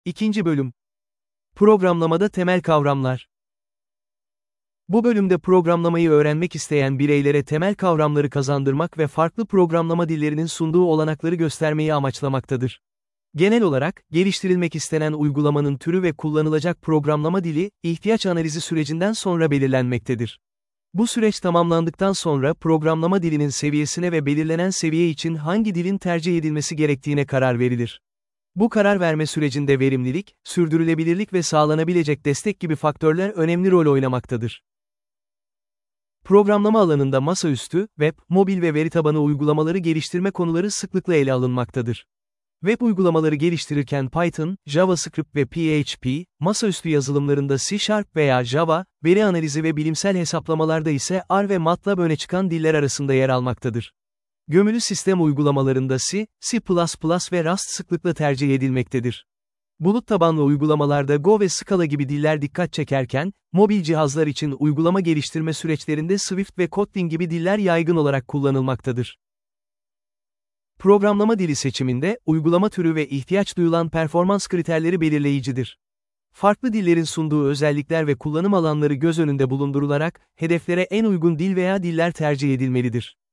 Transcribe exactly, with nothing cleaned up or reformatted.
İkinci Bölüm. Programlamada temel kavramlar. Bu bölümde programlamayı öğrenmek isteyen bireylere temel kavramları kazandırmak ve farklı programlama dillerinin sunduğu olanakları göstermeyi amaçlamaktadır. Genel olarak, geliştirilmek istenen uygulamanın türü ve kullanılacak programlama dili, ihtiyaç analizi sürecinden sonra belirlenmektedir. Bu süreç tamamlandıktan sonra programlama dilinin seviyesine ve belirlenen seviye için hangi dilin tercih edilmesi gerektiğine karar verilir. Bu karar verme sürecinde verimlilik, sürdürülebilirlik ve sağlanabilecek destek gibi faktörler önemli rol oynamaktadır. Programlama alanında masaüstü, web, mobil ve veri tabanı uygulamaları geliştirme konuları sıklıkla ele alınmaktadır. Web uygulamaları geliştirirken Python, JavaScript ve P H P, masaüstü yazılımlarında C Sharp veya Java, veri analizi ve bilimsel hesaplamalarda ise R ve MATLAB öne çıkan diller arasında yer almaktadır. Gömülü sistem uygulamalarında C, C plus plus ve Rust sıklıkla tercih edilmektedir. Bulut tabanlı uygulamalarda Go ve Scala gibi diller dikkat çekerken, mobil cihazlar için uygulama geliştirme süreçlerinde Swift ve Kotlin gibi diller yaygın olarak kullanılmaktadır. Programlama dili seçiminde, uygulama türü ve ihtiyaç duyulan performans kriterleri belirleyicidir. Farklı dillerin sunduğu özellikler ve kullanım alanları göz önünde bulundurularak, hedeflere en uygun dil veya diller tercih edilmelidir.